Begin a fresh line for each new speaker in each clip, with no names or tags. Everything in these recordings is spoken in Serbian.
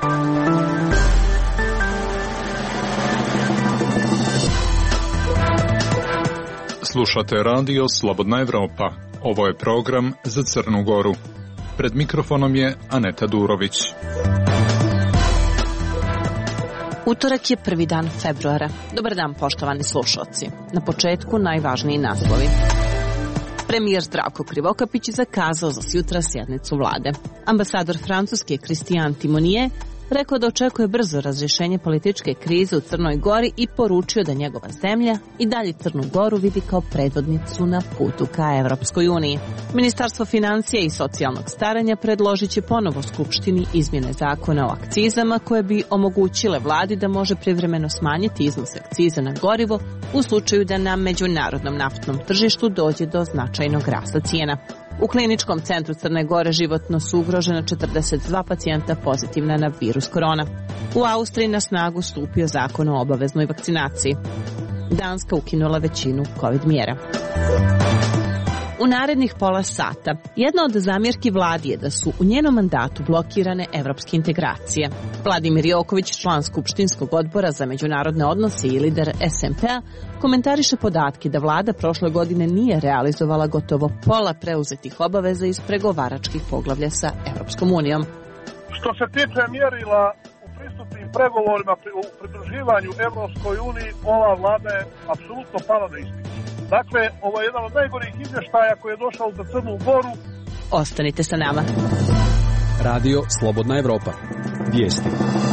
Slušate radio Slobodna Evropa. Ovo je program za Crnu Goru. Pred mikrofonom je Aneta Durović.
Utorak je prvi dan februara. Dobar dan, poštovani slušalci. Na početku najvažniji naslovi. Premijer Zdravko Krivokapić zakazao za sutra sjednicu vlade. Ambasador Francuske Christian Timonije rekao da očekuje brzo razrješenje političke krize u Crnoj Gori i poručio da njegova zemlja i dalje Crnu Goru vidi kao predvodnicu na putu ka Evropskoj uniji. Ministarstvo financija i socijalnog staranja predložit će ponovo Skupštini izmjene zakona o akcizama koje bi omogućile vladi da može privremeno smanjiti iznos akciza na gorivo u slučaju da na međunarodnom naftnom tržištu dođe do značajnog rasta cijena. U kliničkom centru Crne Gore životno su ugrožena 42 pacijenta pozitivna na virus korona. U Austriji na snagu stupio zakon o obaveznoj vakcinaciji. Danska ukinula većinu COVID mjera. U narednih pola sata jedna od zamjerki vladi je da su u njenom mandatu blokirane evropske integracije. Vladimir Joković, član Skupštinskog odbora za međunarodne odnose i lider SMP-a, komentariše podatke da vlada prošle godine nije realizovala gotovo pola preuzetih obaveza iz pregovaračkih poglavlja sa Evropskom unijom.
Što se tiče mjerila u pristupnim pregovorima u pridruživanju Evropskoj uniji, ova vlada je apsolutno pala na ispitu. Dakle, ovo je jedan od najgorih izvještaja koji je došao za Crnu Goru.
Ostanite sa nama.
Radio Slobodna Evropa. Vijesti.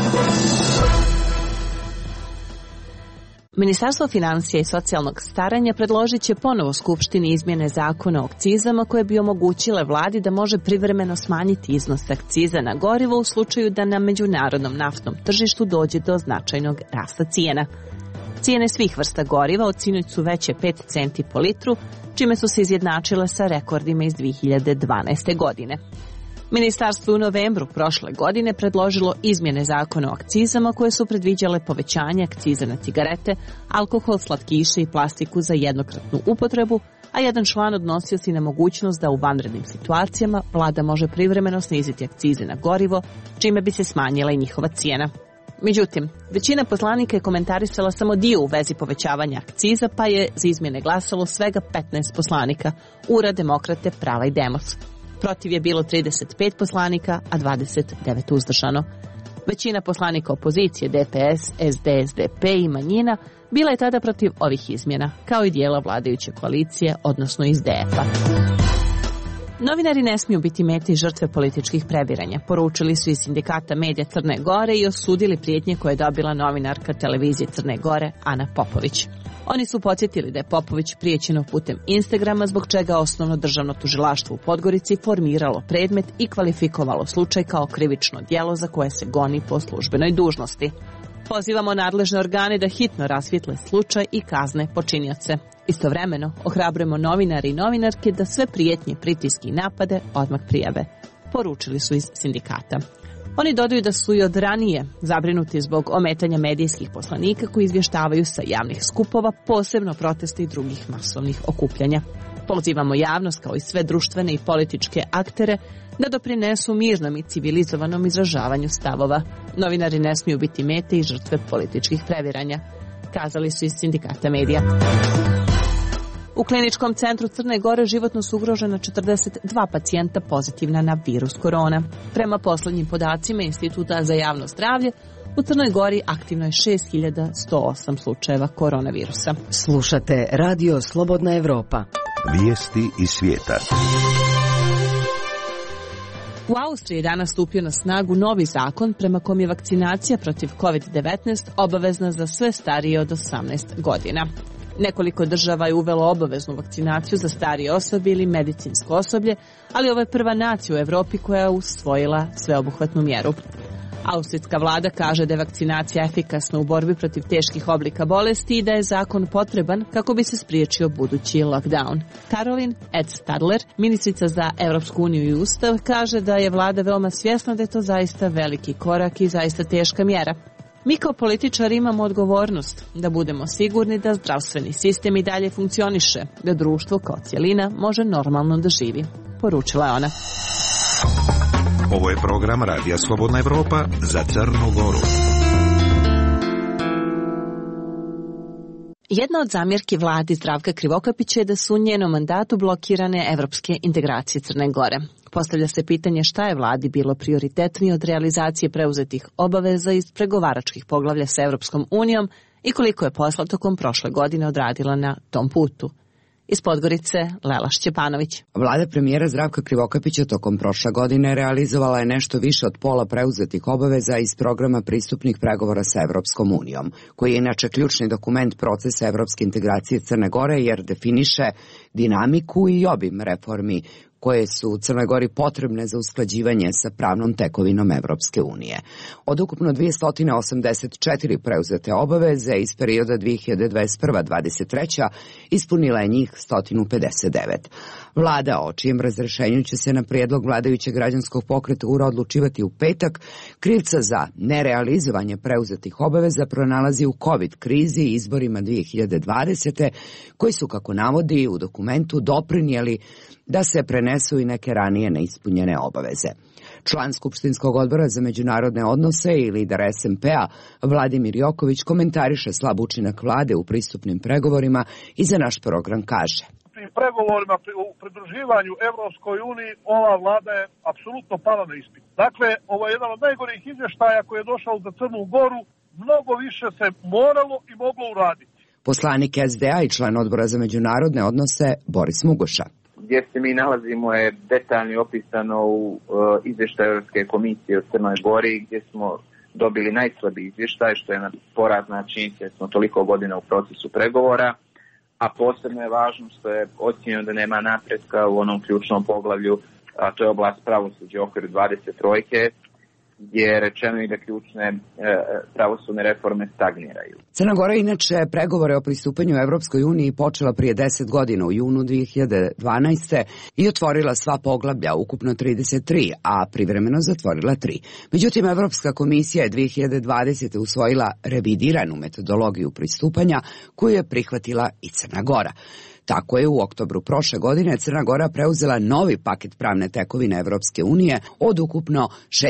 Ministarstvo financija i socijalnog staranja predložit će ponovo Skupštini izmjene zakona o akcizama koje bi omogućile vladi da može privremeno smanjiti iznos akciza na gorivo u slučaju da na međunarodnom naftnom tržištu dođe do značajnog rasta cijena. Cijene svih vrsta goriva od sinoć su veće 5 centi po litru, čime su se izjednačile sa rekordima iz 2012. godine. Ministarstvo u novembru prošle godine predložilo izmjene zakona o akcizama koje su predviđale povećanje akciza na cigarete, alkohol, slatkiše i plastiku za jednokratnu upotrebu, a jedan član odnosio se na mogućnost da u vanrednim situacijama vlada može privremeno sniziti akcize na gorivo, čime bi se smanjila i njihova cijena. Međutim, većina poslanika je komentarisala samo dio u vezi povećavanja akciza, pa je za izmjene glasalo svega 15 poslanika, URA, Demokrate, Prava i Demos. Protiv je bilo 35 poslanika, a 29 uzdržano. Većina poslanika opozicije, DPS, SD, SDP i manjina, bila je tada protiv ovih izmjena, kao i dijela vladajuće koalicije, odnosno iz DF-a. Novinari ne smiju biti mete i žrtve političkih prebiranja, poručili su iz Sindikata medija Crne Gore i osudili prijetnje koje je dobila novinarka televizije Crne Gore Ana Popović. Oni su podsjetili da je Popović prijećeno putem Instagrama, zbog čega osnovno državno tužilaštvo u Podgorici formiralo predmet i kvalifikovalo slučaj kao krivično djelo za koje se goni po službenoj dužnosti. Pozivamo nadležne organe da hitno rasvijetle slučaj i kazne počinioce. Istovremeno ohrabrujemo novinare i novinarke da sve prijetnje, pritiske i napade odmah prijave, poručili su iz sindikata. Oni dodaju da su i od ranije zabrinuti zbog ometanja medijskih poslanika koji izvještavaju sa javnih skupova, posebno protesta i drugih masovnih okupljanja. Pozivamo javnost kao i sve društvene i političke aktere da doprinesu mirnom i civilizovanom izražavanju stavova. Novinari ne smiju biti mete i žrtve političkih previranja, kazali su iz Sindikata medija. U kliničkom centru Crne Gore životno su ugrožena 42 pacijenta pozitivna na virus korona. Prema posljednjim podacima Instituta za javno zdravlje, u Crnoj Gori aktivno je 6108 slučajeva koronavirusa.
Slušate Radio Slobodna Evropa.
Vijesti iz svijeta.
U Austriji je danas stupio na snagu novi zakon prema kom je vakcinacija protiv COVID-19 obavezna za sve starije od 18 godina. Nekoliko država je uvelo obaveznu vakcinaciju za starije osobe ili medicinsko osoblje, ali ovo je prva nacija u Europi koja je usvojila sveobuhvatnu mjeru. Austrijska vlada kaže da je vakcinacija efikasna u borbi protiv teških oblika bolesti i da je zakon potreban kako bi se spriječio budući lockdown. Caroline Edstadler, ministrica za Europsku uniju i Ustav, kaže da je vlada veoma svjesna da je to zaista veliki korak i zaista teška mjera. Mi kao političari imamo odgovornost da budemo sigurni da zdravstveni sistem i dalje funkcioniše, da društvo kao cjelina može normalno da živi, poručila je ona.
Ovo je program Radija Slobodna Evropa za Crnu Goru.
Jedna od zamjerki vladi Zdravka Krivokapića je da su u njenom mandatu blokirane evropske integracije Crne Gore. Postavlja se pitanje šta je vladi bilo prioritetnije od realizacije preuzetih obaveza iz pregovaračkih poglavlja sa Evropskom unijom i koliko je posla tokom prošle godine odradila na tom putu. Iz Podgorice, Lela Šćepanović.
Vlada premijera Zdravka Krivokapića tokom prošle godine realizovala je nešto više od pola preuzetih obaveza iz programa pristupnih pregovora sa Evropskom unijom, koji je inače ključni dokument procesa evropske integracije Crne Gore jer definiše dinamiku i obim reformi koje su u Crnoj Gori potrebne za usklađivanje sa pravnom tekovinom Evropske unije. Od ukupno 284 preuzete obaveze iz perioda 2021-2023 ispunila je njih 159. Vlada, o čijem razrešenju će se na prijedlog vladajućeg građanskog pokreta URA odlučivati u petak, krivca za nerealizovanje preuzetih obaveza pronalazi u COVID krizi i izborima 2020. koji su, kako navodi u dokumentu, doprinijeli da se prenesu i neke ranije neispunjene obaveze. Član Skupštinskog odbora za međunarodne odnose i lider SMP-a Vladimir Joković komentariše slab učinak vlade u pristupnim pregovorima i za naš program kaže:
Pri pregovorima u pridruživanju Evropskoj uniji ova vlada je apsolutno pala na ispit. Dakle, ovo je jedan od najgorih izvještaja koji je došao za Crnu Goru. Mnogo više se moralo i moglo uraditi.
Poslanik SDA i član odbora za međunarodne odnose Boris Mugoša.
Gdje se mi nalazimo je detaljno opisano u izvještaju Europske komisije o Crnoj Gori, gdje smo dobili najslabiji izvještaj, što je na porazna činjenica, jer smo toliko godina u procesu pregovora, a posebno je važno što je ocjenjeno da nema napretka u onom ključnom poglavlju, a to je oblast pravosuđa u okviru 23, gdje je rečeno i da ključne pravosudne reforme stagniraju.
Crna Gora inače pregovore o pristupanju Evropskoj uniji počela prije 10 godina u junu 2012. i otvorila sva poglavlja, ukupno 33, a privremeno zatvorila 3. Međutim, Evropska komisija je 2020. usvojila revidiranu metodologiju pristupanja koju je prihvatila i Crna Gora. Tako je u oktobru prošle godine Crna Gora preuzela novi paket pravne tekovine Evropske unije od ukupno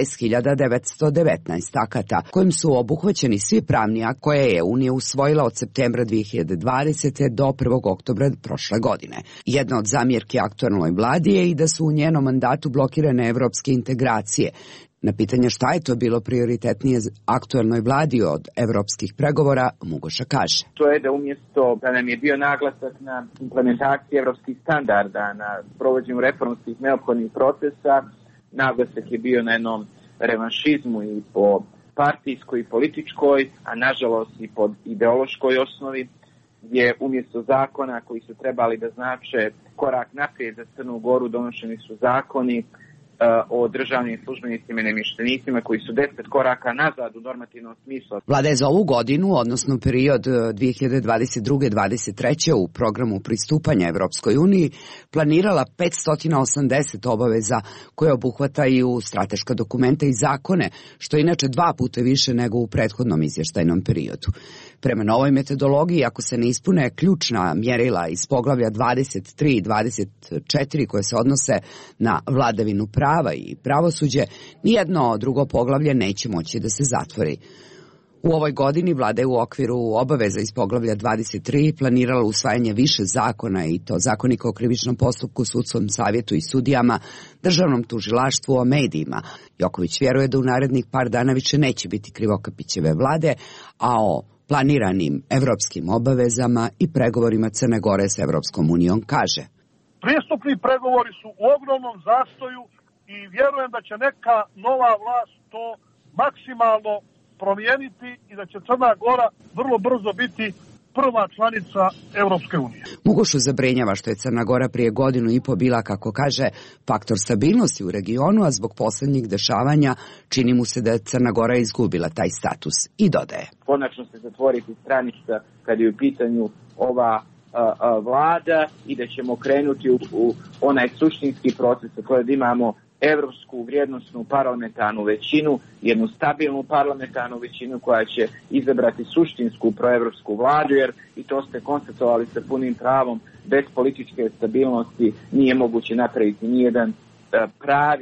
6.919 akata, kojim su obuhvaćeni svi pravni akti koje je Unija usvojila od septembra 2020. do 1. oktobra prošle godine. Jedna od zamjerki aktualnoj vladi je i da su u njenom mandatu blokirane evropske integracije. Na pitanje šta je to bilo prioritetnije aktualnoj vladi od evropskih pregovora, Mugoša kaže:
To je da umjesto da nam je bio naglasak na implementaciji evropskih standarda, na provođenju reformskih neophodnih procesa, naglasak je bio na jednom revanšizmu i po partijskoj i političkoj, a nažalost i pod ideološkoj osnovi, gdje umjesto zakona koji su trebali da znače korak naprijed za Crnu Goru, donošeni su zakoni o državnim službenicima i namještenicima koji su 10 koraka nazad u normativnom smislu.
Vlada je za ovu godinu, odnosno period 2022-2023. u programu pristupanja Evropskoj uniji planirala 580 obaveza koje obuhvataju strateška dokumenta i zakone, što je inače 2 puta više nego u prethodnom izvještajnom periodu. Prema novoj metodologiji, ako se ne ispune ključna mjerila iz poglavlja 23 i 24 koje se odnose na vladavinu prava i pravosuđe, nijedno drugo poglavlje neće moći da se zatvori. U ovoj godini vlada je u okviru obaveza iz poglavlja 23 planirala usvajanje više zakona, i to Zakonika o krivičnom postupku, sudskom savjetu i sudijama, državnom tužilaštvu, o medijima. Joković vjeruje da u narednih par dana više neće biti Krivokapićeve vlade, a o planiranim evropskim obavezama i pregovorima Crne Gore s Evropskom unijom kaže:
Pristupni pregovori su u ogromnom zastoju i vjerujem da će neka nova vlast to maksimalno promijeniti i da će Crna Gora vrlo brzo biti prva članica Evropske unije.
Mugošu zabrinjava što je Crna Gora prije godinu i po bila, kako kaže, faktor stabilnosti u regionu, a zbog posljednjih dešavanja čini mu se da je Crna Gora izgubila taj status, i dodaje:
Konačno se zatvoriti stranica kad je u pitanju ova vlada i da ćemo krenuti u onaj suštinski proces, a to je da imamo evropsku vrijednosnu parlamentarnu većinu, jednu stabilnu parlamentarnu većinu koja će izabrati suštinsku proevropsku vladu, jer i to ste konstatovali sa punim pravom, bez političke stabilnosti nije moguće napraviti nijedan pravi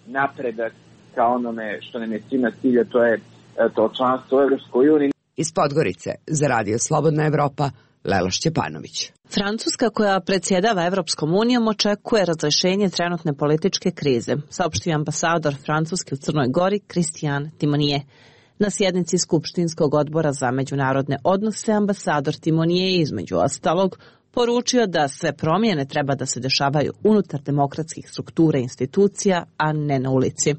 napredak ka onome što nam je svima cilj, to je to članstvo u Evropskoj uniji.
Iz Podgorice za Radio Slobodna Evropa, Lela Šćepanović.
Francuska, koja predsjedava Evropskom unijom, očekuje razrešenje trenutne političke krize, saopštio ambasador Francuske u Crnoj Gori Christian Timonije. Na sjednici Skupštinskog odbora za međunarodne odnose ambasador Timonije je između ostalog poručio da sve promjene treba da se dešavaju unutar demokratskih struktura i institucija, a ne na ulici.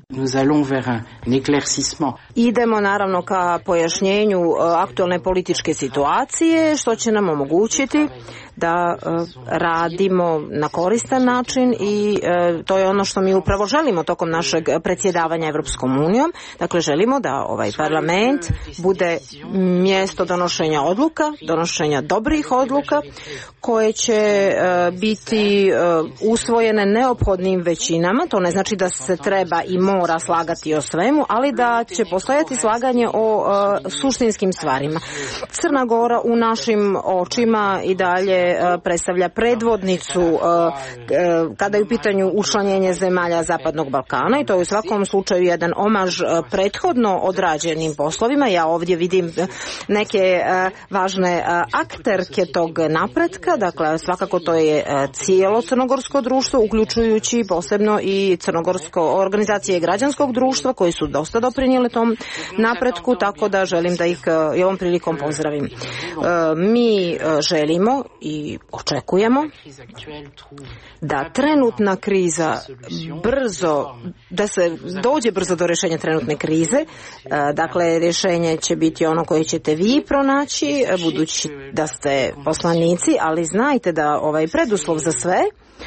Idemo naravno ka pojašnjenju aktualne političke situacije, što će nam omogućiti da radimo na koristan način i to je ono što mi upravo želimo tokom našeg predsjedavanja Evropskom unijom. Dakle, želimo da ovaj parlament bude mjesto donošenja odluka, donošenja dobrih odluka koje će biti usvojene neophodnim većinama. To ne znači da se treba i mora slagati o svemu, ali da će postojati slaganje o suštinskim stvarima. Crna Gora u našim očima i dalje predstavlja predvodnicu kada je u pitanju učlanjenje zemalja Zapadnog Balkana i to je u svakom slučaju jedan omaž prethodno odrađenim poslovima. Ja ovdje vidim neke važne akterke tog napretka, dakle svakako to je cijelo crnogorsko društvo, uključujući posebno i crnogorsko organizacije građanskog društva koji su dosta doprinijeli tom napretku, tako da želim da ih i ovom prilikom pozdravim. Mi želimo i očekujemo da trenutna kriza da se dođe brzo do rješenja trenutne krize. Dakle, rješenje će biti ono koje ćete vi pronaći, budući da ste poslanici, ali znajte da ovaj preduslov za sve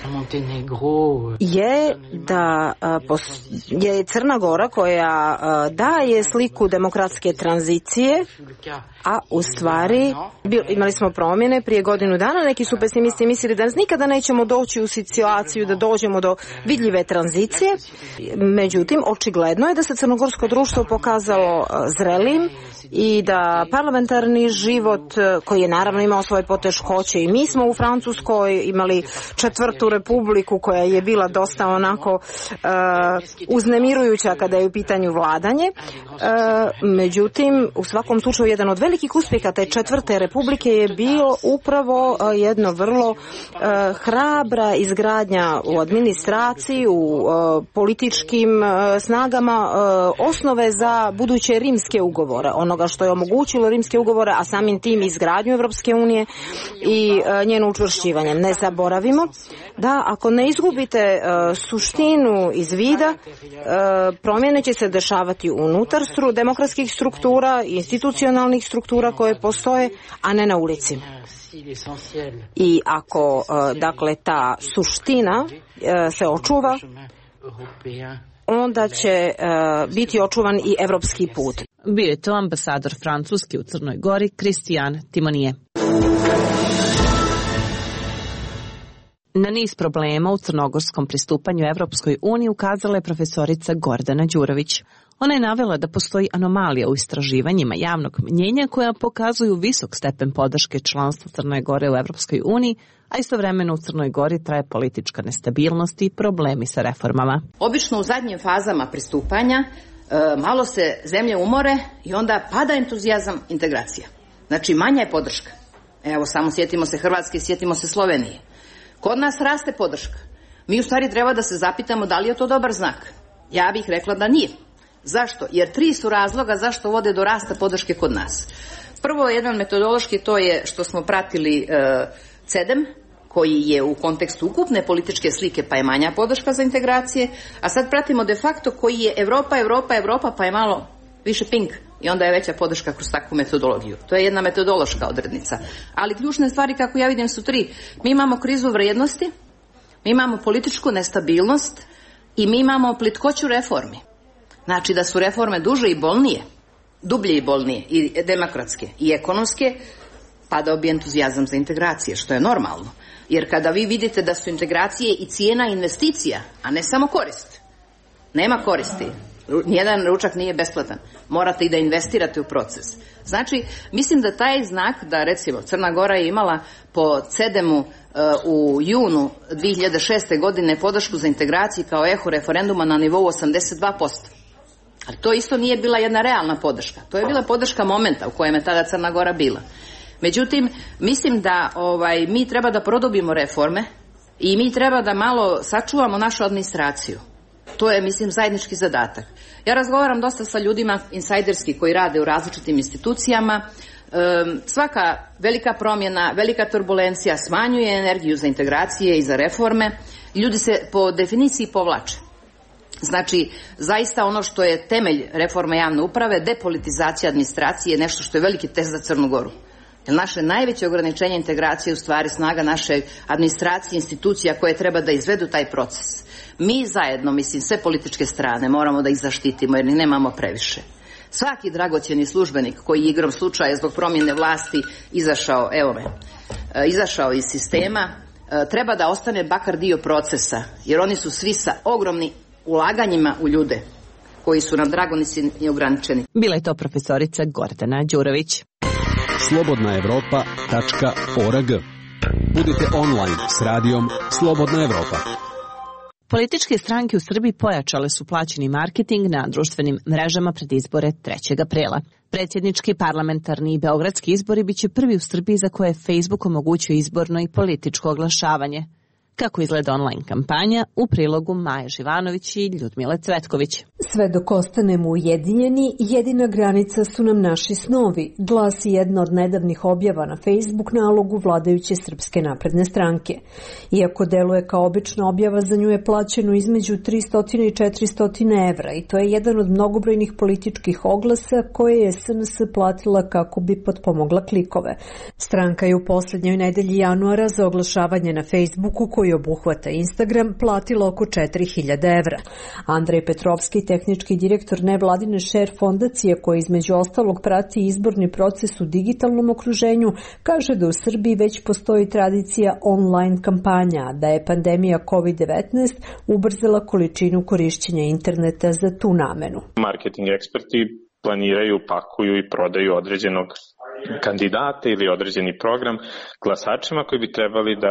je da je Crna Gora koja daje sliku demokratske tranzicije, a u stvari imali smo promjene prije godinu dana. Neki su pesimisti mislili da nikada nećemo doći u situaciju da dođemo do vidljive tranzicije. Međutim, očigledno je da se crnogorsko društvo pokazalo zrelim i da parlamentarni život, koji je naravno imao svoje poteškoće, i mi smo u Francuskoj imali četvrtu republiku koja je bila dosta onako uznemirujuća kada je u pitanju vladanje. Međutim, u svakom slučaju jedan od velikih uspjeha te četvrte republike je bio upravo jedno vrlo hrabra izgradnja u administraciji, u političkim snagama osnove za buduće rimske ugovore, onoga što je omogućilo rimske ugovore, a samim tim izgradnju Evropske unije i njeno učvršćivanje. Ne zaboravimo da ako ne izgubite suštinu iz vida, promjene će se dešavati unutar demokratskih struktura, institucionalnih struktura koje postoje, a ne na ulici. I ako dakle ta suština se očuva, onda će biti očuvan i evropski put.
Bio je to ambasador Francuske u Crnoj Gori Christian Timonije. Na niz problema u crnogorskom pristupanju Evropskoj uniji ukazala je profesorica Gordana Đurović. Ona je navela da postoji anomalija u istraživanjima javnog mnjenja koja pokazuju visok stepen podrške članstva Crne Gore u Evropskoj uniji, a istovremeno u Crnoj Gori traje politička nestabilnost i problemi sa reformama.
Obično u zadnjim fazama pristupanja malo se zemlje umore i onda pada entuzijazam integracija. Znači manja je podrška. Evo samo sjetimo se Hrvatske, sjetimo se Slovenije. Kod nas raste podrška. Mi u stvari treba da se zapitamo da li je to dobar znak. Ja bih rekla da nije. Zašto? Jer 3 su razloga zašto vode do rasta podrške kod nas. Prvo, jedan metodološki, to je što smo pratili CEDEM, koji je u kontekstu ukupne političke slike, pa je manja podrška za integracije, a sad pratimo de facto koji je Evropa, pa je malo više pink i onda je veća podrška kroz takvu metodologiju. To je jedna metodološka odrednica. Ali ključne stvari, kako ja vidim, su 3. Mi imamo krizu vrijednosti, mi imamo političku nestabilnost i mi imamo plitkoću reformi. Znači da su reforme duže i bolnije, dublje i bolnije, i demokratske i ekonomske, padao bi entuzijazam za integracije, što je normalno. Jer kada vi vidite da su integracije i cijena investicija, a ne samo korist, nema koristi Nijedan ručak nije besplatan. Morate i da investirate u proces. Znači, mislim da taj znak, da recimo Crna Gora je imala po CEDEM-u u junu 2006. godine podršku za integraciju kao eho referenduma na nivou 82%. Ali to isto nije bila jedna realna podrška. To je bila podrška momenta u kojem je tada Crna Gora bila. Međutim, mislim da mi treba da produbimo reforme i mi treba da malo sačuvamo našu administraciju. To je, mislim, zajednički zadatak. Ja razgovaram dosta sa ljudima insajderski koji rade u različitim institucijama. Svaka velika promjena, velika turbulencija smanjuje energiju za integracije i za reforme. Ljudi se po definiciji povlače. Znači, zaista ono što je temelj reforme javne uprave, depolitizacija administracije je nešto što je veliki test za Crnu Goru. Jer naše najveće ograničenje integracije je u stvari snaga naše administracije, institucija koje treba da izvedu taj proces. Mi zajedno, mislim, sve političke strane moramo da ih zaštitimo jer ni nemamo previše. Svaki dragocjeni službenik koji igrom slučaja zbog promjene vlasti izašao iz sistema, treba da ostane bakar dio procesa, jer oni su svi sa ogromnim ulaganjima u ljude koji su nam dragocjeni i ograničeni.
Bila je to profesorica Gordana Đurović.
slobodnaevropa.org. Budite online s radijom Slobodna Evropa.
Političke stranke u Srbiji pojačale su plaćeni marketing na društvenim mrežama pred izbore 3. aprila. Predsjednički, parlamentarni i beogradski izbori biće prvi u Srbiji za koje Facebook omogućuje izborno i političko oglašavanje. Kako izgleda online kampanja, u prilogu Maje Živanović i Ljudmile Cvetković.
Sve dok ostanemo ujedinjeni, jedina granica su nam naši snovi, glasi jedna od nedavnih objava na Facebook nalogu vladajuće Srpske napredne stranke. Iako deluje kao obična objava, za nju je plaćeno između 300 i 400 evra i to je jedan od mnogobrojnih političkih oglasa koje je SNS platila kako bi potpomogla klikove. Stranka je u posljednjoj nedelji januara za oglašavanje na Facebooku koji obuhvata Instagram platila oko 4.000 evra. Andrej Petrovski, tehnički direktor nevladine Share fondacije koja između ostalog prati izborni proces u digitalnom okruženju, kaže da u Srbiji već postoji tradicija online kampanja, da je pandemija COVID-19 ubrzala količinu korišćenja interneta za tu namenu.
Marketing eksperti planiraju, pakuju i prodaju određenog kandidata ili određeni program glasačima koji bi trebali da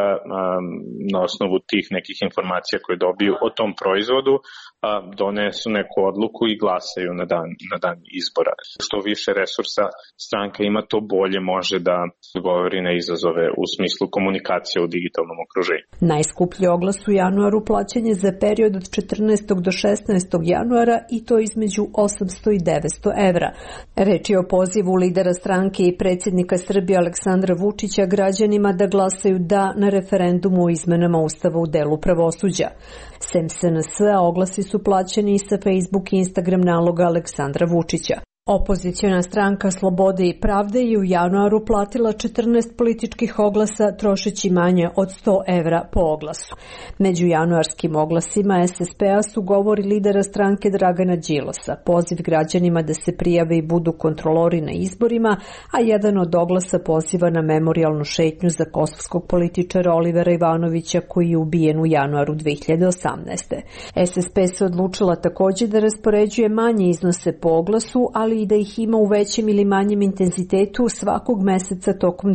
na osnovu tih nekih informacija koje dobiju o tom proizvodu donesu neku odluku i glasaju na dan izbora. Što više resursa stranka ima, to bolje može da govori na izazove u smislu komunikacije u digitalnom okruženju.
Najskuplji oglas u januaru plaćen je za period od 14. do 16. januara i to između 800 i 900 evra. Reč je o pozivu lidera stranke i predsjednika Srbije Aleksandra Vučića građanima da glasaju da na referendumu o izmenama Ustava u delu pravosuđa. Sem SNS-a oglasi su plaćeni i sa Facebook i Instagram naloga Aleksandra Vučića. Opoziciona stranka Slobode i Pravde je u januaru platila 14 političkih oglasa trošeći manje od 100 evra po oglasu. Među januarskim oglasima SSP-a su govori lidera stranke Dragana Đilasa, poziv građanima da se prijave i budu kontrolori na izborima, a jedan od oglasa poziva na memorijalnu šetnju za kosovskog političara Olivera Ivanovića koji je ubijen u januaru 2018. SSP se odlučila također da raspoređuje manje iznose po oglasu, ali i da ih ima u većem ili manjem intenzitetu svakog meseca tokom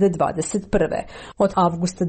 2021. Od avgusta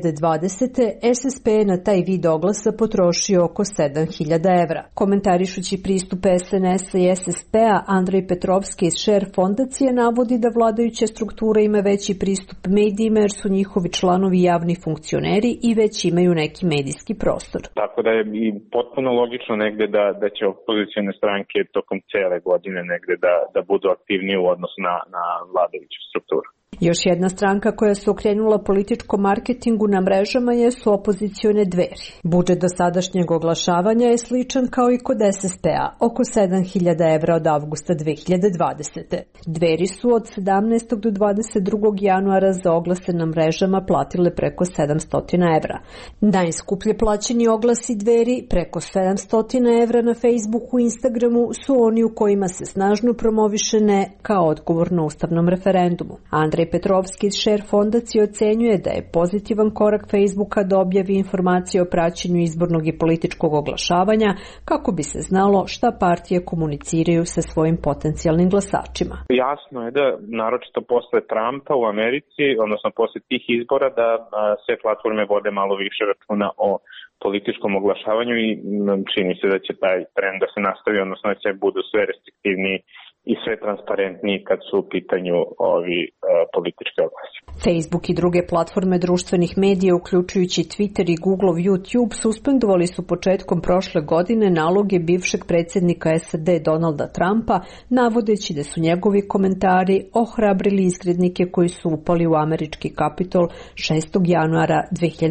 2020. SSP je na taj vid oglasa potrošio oko 7.000 evra. Komentarišući pristup SNS-a i SSP-a, Andrej Petrovski iz Share fondacije navodi da vladajuća struktura ima veći pristup medijima jer su njihovi članovi javni funkcioneri i već imaju neki medijski prostor.
Tako da je i potpuno logično negde da će opozicione stranke tokom cele godine negde da budu aktivnije u odnosu na vladajuću strukturu.
Još jedna stranka koja se okrenula političkom marketingu na mrežama jesu opozicione Dveri. Budžet dosadašnjeg oglašavanja je sličan kao i kod SSP-a, oko 7.000 evra od avgusta 2020. Dveri su od 17. do 22. januara za oglase na mrežama platile preko 700 evra. Najskuplje plaćeni oglasi Dveri, preko 700 evra na Facebooku i Instagramu, su oni u kojima se snažno promoviše ne kao odgovor na ustavnom referendumu. Andrej Andrej Petrovski iz Share fondacije ocenjuje da je pozitivan korak Facebooka da objavi informacije o praćenju izbornog i političkog oglašavanja kako bi se znalo šta partije komuniciraju sa svojim potencijalnim glasačima.
Jasno je da, naročito posle Trumpa u Americi, odnosno posle tih izbora, da sve platforme vode malo više računa o političkom oglašavanju i čini se da će taj trend da se nastavi, odnosno da će budu sve restriktivniji i sve transparentniji kad su u pitanju ovi politički oglasi.
Facebook i druge platforme društvenih medija, uključujući Twitter i Googleov YouTube, suspendovali su početkom prošle godine naloge bivšeg predsjednika SAD Donalda Trumpa, navodeći da su njegovi komentari ohrabrili izgrednike koji su upali u američki Kapitol 6. januara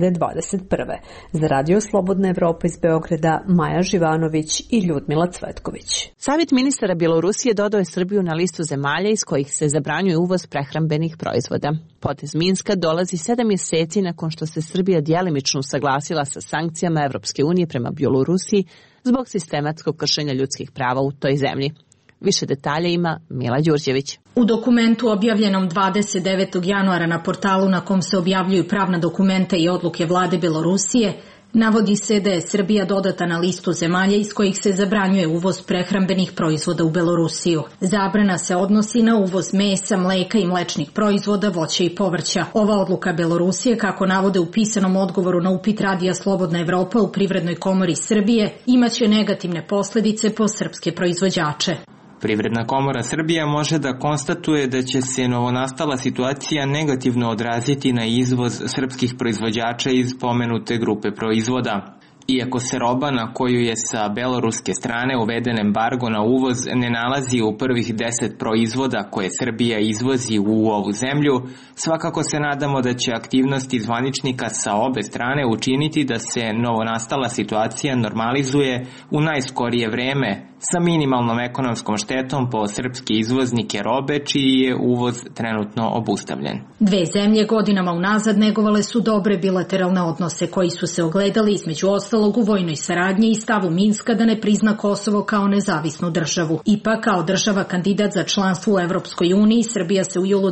2021. Za Radio Slobodna Evropa iz Beograda, Maja Živanović i Ljudmila Cvetković.
Savjet ministara Bjelorusije dodao je Srbiju na listu zemalja iz kojih se zabranjuje uvoz prehrambenih proizvoda. Potez Minska dolazi 7 mjeseci nakon što se Srbija djelimično usaglasila sa sankcijama Evropske unije prema Bjelorusiji zbog sistematskog kršenja ljudskih prava u toj zemlji. Više detalja ima Mila Đurđević.
U dokumentu objavljenom 29. januara na portalu na kom se objavljuju pravna dokumenta i odluke vlade Bjelorusije, navodi se da je Srbija dodata na listu zemalja iz kojih se zabranjuje uvoz prehrambenih proizvoda u Belorusiju. Zabrana se odnosi na uvoz mesa, mleka i mlečnih proizvoda, voća i povrća. Ova odluka Belorusije, kako navode u pisanom odgovoru na upit Radija Slobodna Evropa u Privrednoj komori Srbije, imaće negativne posljedice po srpske proizvođače.
Privredna komora Srbija može da konstatuje da će se novonastala situacija negativno odraziti na izvoz srpskih proizvođača iz pomenute grupe proizvoda. Iako se roba na koju je sa beloruske strane uveden embargo na uvoz ne nalazi u prvih 10 proizvoda koje Srbija izvozi u ovu zemlju, svakako se nadamo da će aktivnosti zvaničnika sa obe strane učiniti da se novonastala situacija normalizuje u najskorije vreme sa minimalnom ekonomskom štetom po srpske izvoznike robe čiji je uvoz trenutno obustavljen.
Dve zemlje godinama unazad negovale su dobre bilateralne odnose koji su se ogledali između ostalog u vojnoj saradnji i stavu Minska da ne prizna Kosovo kao nezavisnu državu. Ipak, kao država kandidat za članstvo u Evropskoj uniji, Srbija se u julu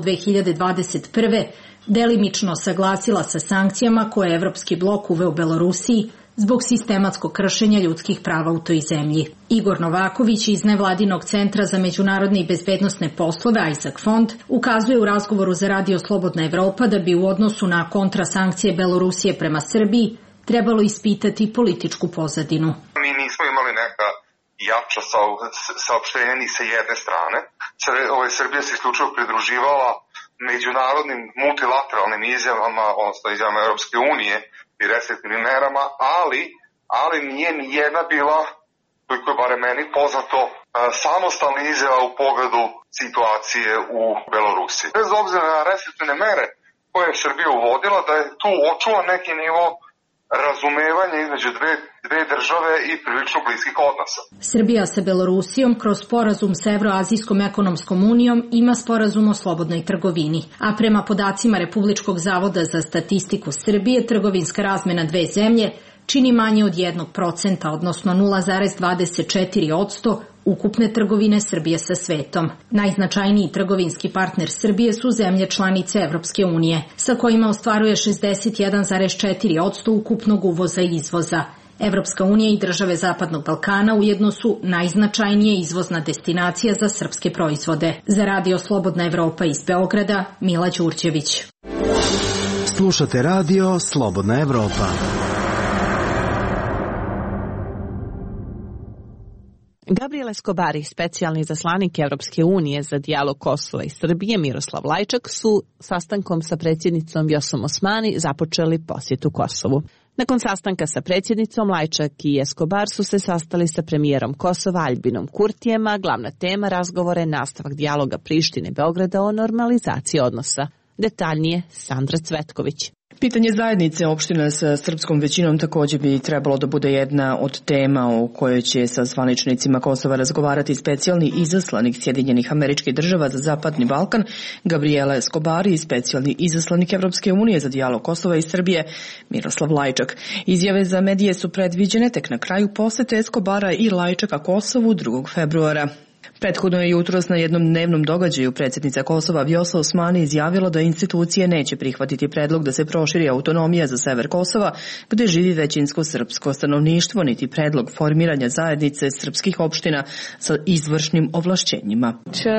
2021. delimično saglasila sa sankcijama koje je Evropski blok uveo Belorusiji zbog sistematskog kršenja ljudskih prava u toj zemlji. Igor Novaković iz Nevladinog centra za međunarodne i bezbednosne poslove Isaac Fond ukazuje u razgovoru za Radio Slobodna Evropa da bi u odnosu na kontrasankcije Belorusije prema Srbiji trebalo ispitati političku pozadinu.
Mi nismo imali neka jača saopštenja ni sa jedne strane. Srbija se isključivo pridruživala međunarodnim multilateralnim izjavama, odnosno izjavama Europske unije i restriktivnim merama, ali nije ni jedna bila, koliko je bare meni poznato, samostalna izjava u pogledu situacije u Belorusiji. Bez obzira na restriktivne mere koje je Srbija uvodila, da je tu očuvan neki nivo razumevanja između dve države i prilično bliskih odnosa.
Srbija sa Belorusijom kroz sporazum sa Evroazijskom ekonomskom unijom ima sporazum o slobodnoj trgovini, a prema podacima Republičkog zavoda za statistiku Srbije, trgovinska razmena dve zemlje čini manje od 1%, odnosno 0,24% ukupne trgovine Srbije sa svetom. Najznačajniji trgovinski partner Srbije su zemlje članice Evropske unije, sa kojima ostvaruje 61,4% ukupnog uvoza i izvoza. Evropska unija i države Zapadnog Balkana ujedno su najznačajnije izvozna destinacija za srpske proizvode. Za Radio Slobodna Evropa iz Beograda, Mila Đurđević.
Slušate Radio Slobodna Evropa.
Gabriel Escobar, specijalni izaslanik Evropske unije za dijalog Kosova i Srbije, Miroslav Lajčak, su sastankom sa predsjednicom Vjosom Osmani započeli posjetu Kosovu. Nakon sastanka sa predsjednicom, Lajčak i Escobar su se sastali sa premijerom Kosova Aljbinom Kurtijem, a glavna tema razgovora je nastavak dijaloga Prištine i Beograda o normalizaciji odnosa. Detaljnije Sandra Cvetković.
Pitanje zajednice opština sa srpskom većinom također bi trebalo da bude jedna od tema o kojoj će sa zvaničnicima Kosova razgovarati specijalni izaslanik Sjedinjenih Američkih Država za Zapadni Balkan Gabriela Escobar i specijalni izaslanik Evropske unije za dijalog Kosova i Srbije Miroslav Lajčak. Izjave za medije su predviđene tek na kraju posete Escobara i Lajčaka Kosovu 2. februara. Prethodno je jutros na jednom dnevnom događaju predsjednica Kosova Vjosa Osmani izjavila da institucije neće prihvatiti predlog da se proširi autonomija za sever Kosova, gde živi većinsko srpsko stanovništvo, niti predlog formiranja zajednice srpskih opština sa izvršnim ovlašćenjima.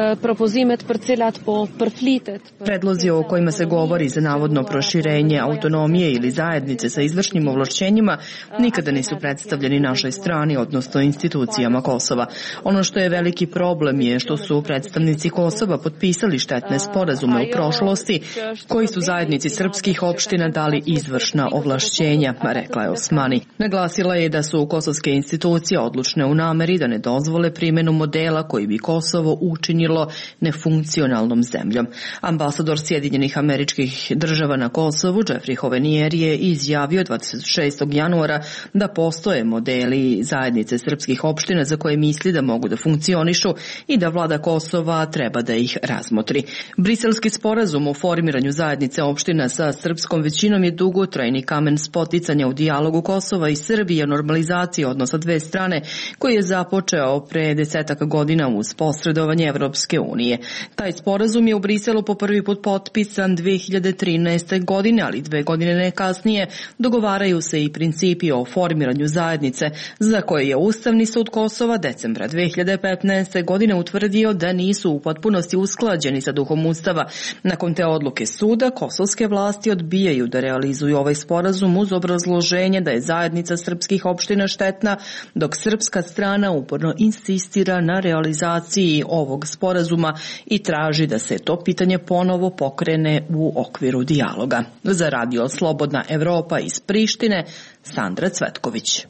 Predlozi o kojima se govori za navodno proširenje autonomije ili zajednice sa izvršnim ovlašćenjima nikada nisu predstavljeni našoj strani, odnosno institucijama Kosova. Ono što je veliki problem je što su predstavnici Kosova potpisali štetne sporazume u prošlosti koji su zajednici srpskih opština dali izvršna ovlašćenja, rekla je Osmani. Naglasila je da su kosovske institucije odlučne u nameri da ne dozvole primjenu modela koji bi Kosovo učinilo nefunkcionalnom zemljom. Ambasador Sjedinjenih Američkih Država na Kosovu, Jeffrey Hovenier, je izjavio 26. januara da postoje modeli zajednice srpskih opština za koje misli da mogu da funkcionišu i da vlada Kosova treba da ih razmotri. Briselski sporazum o formiranju zajednice opština sa srpskom većinom je dugotrajni kamen spoticanja u dijalogu Kosova i Srbije o normalizaciji odnosa dve strane koji je započeo pre 10 godina uz posredovanje Evropske unije. Taj sporazum je u Briselu po prvi put potpisan 2013. godine, ali 2 godine kasnije dogovaraju se i principi o formiranju zajednice za koje je Ustavni sud Kosova decembra 2015. godine utvrdio da nisu u potpunosti usklađeni sa duhom Ustava. Nakon te odluke suda, kosovske vlasti odbijaju da realizuju ovaj sporazum uz obrazloženje da je zajednica srpskih opština štetna, dok srpska strana uporno insistira na realizaciji ovog sporazuma i traži da se to pitanje ponovo pokrene u okviru dijaloga. Za radio Slobodna Evropa iz Prištine, Sandra Cvetković.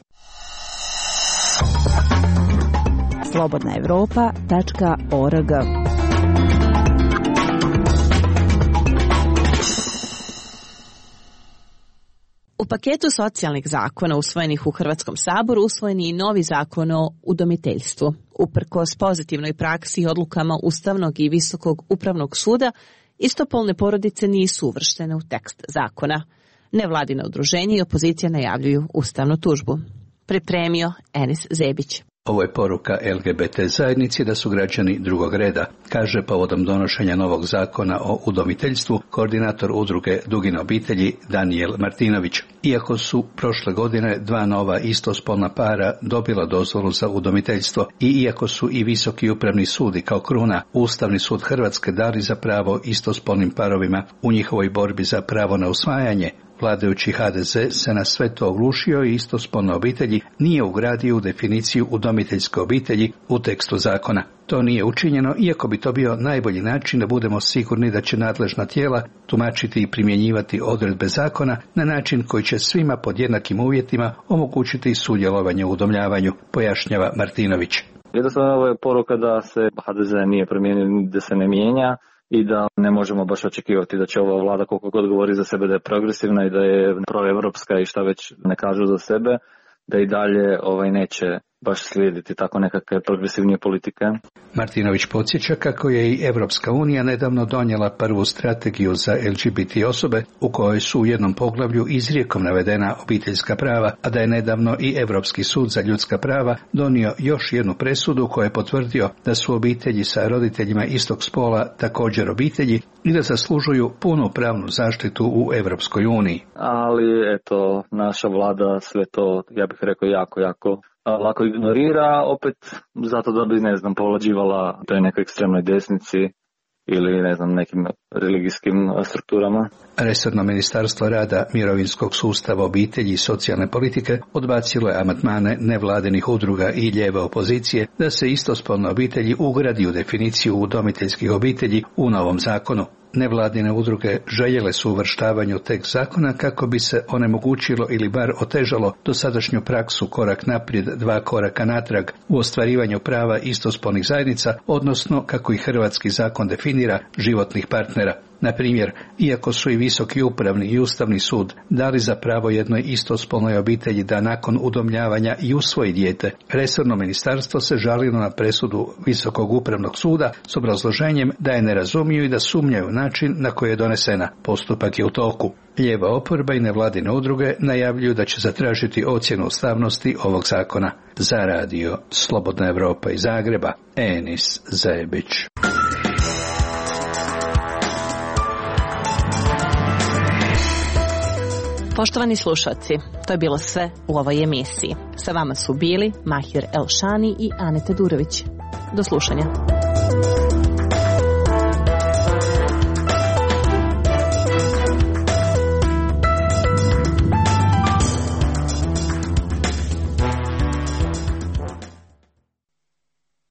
slobodnaevropa.org. U paketu socijalnih zakona usvojenih u Hrvatskom saboru usvojen je i novi zakon o udomiteljstvu. Uprkos pozitivnoj praksi i odlukama Ustavnog i Visokog upravnog suda, istopolne porodice nisu uvrštene u tekst zakona. Nevladina udruženja i opozicija najavljuju ustavnu tužbu. Pripremio Enis Zebić.
Ovo je poruka LGBT zajednici da su građani drugog reda, kaže povodom donošenja novog zakona o udomiteljstvu koordinator udruge Dugine obitelji Danijel Martinović. Iako su prošle godine 2 nova istospolna para dobila dozvolu za udomiteljstvo i iako su i Visoki upravni sud i kao kruna Ustavni sud Hrvatske dali za pravo istospolnim parovima u njihovoj borbi za pravo na usvajanje, vladajući HDZ se na sve to oglušio i istospolne obitelji nije ugradio u definiciju udomiteljske obitelji u tekstu zakona. To nije učinjeno, iako bi to bio najbolji način da budemo sigurni da će nadležna tijela tumačiti i primjenjivati odredbe zakona na način koji će svima pod jednakim uvjetima omogućiti sudjelovanje u udomljavanju, pojašnjava Martinović.
Jednostavno ovo je poruka da se HDZ nije promijenio, da se ne mijenja i da ne možemo baš očekivati da će ova vlada koliko god govori za sebe da je progresivna i da je proevropska i šta već ne kažu za sebe, da i dalje neće baš slijediti tako nekakve progresivnije politike.
Martinović podsjeća kako je i Evropska unija nedavno donijela prvu strategiju za LGBT osobe u kojoj su u jednom poglavlju izrijekom navedena obiteljska prava, a da je nedavno i Europski sud za ljudska prava donio još jednu presudu koja je potvrdio da su obitelji sa roditeljima istog spola također obitelji i da zaslužuju punu pravnu zaštitu u Evropskoj uniji.
Ali eto, naša vlada sve to, ja bih rekao, jako lako ignorira, opet zato da bi, povlađivala toj nekoj ekstremnoj desnici ili, nekim religijskim strukturama.
Resorno ministarstvo rada, mirovinskog sustava, obitelji i socijalne politike odbacilo je amandmane nevladinih udruga i lijeve opozicije da se istospolne obitelji ugradi u definiciju udomiteljskih obitelji u novom zakonu. Nevladine udruge željele su uvrštavanje u tekst zakona kako bi se onemogućilo ili bar otežalo dosadašnju praksu korak naprijed, 2 koraka natrag u ostvarivanju prava istospolnih zajednica, odnosno kako i hrvatski zakon definira životnih partnera. Na primjer, iako su i Visoki upravni i Ustavni sud dali za pravo jednoj istospolnoj obitelji da nakon udomljavanja i usvoji dijete, resorno ministarstvo se žalilo na presudu Visokog upravnog suda s obrazloženjem da je ne razumiju i da sumnjaju način na koji je donesena. Postupak je u toku. Lijeva oporba i nevladine udruge najavljuju da će zatražiti ocjenu ustavnosti ovog zakona. Za radio Slobodna Evropa iz Zagreba, Enis Zebić.
Poštovani slušalci, to je bilo sve u ovoj emisiji. Sa vama su bili Mahir Elšani i Aneta Durović. Do slušanja.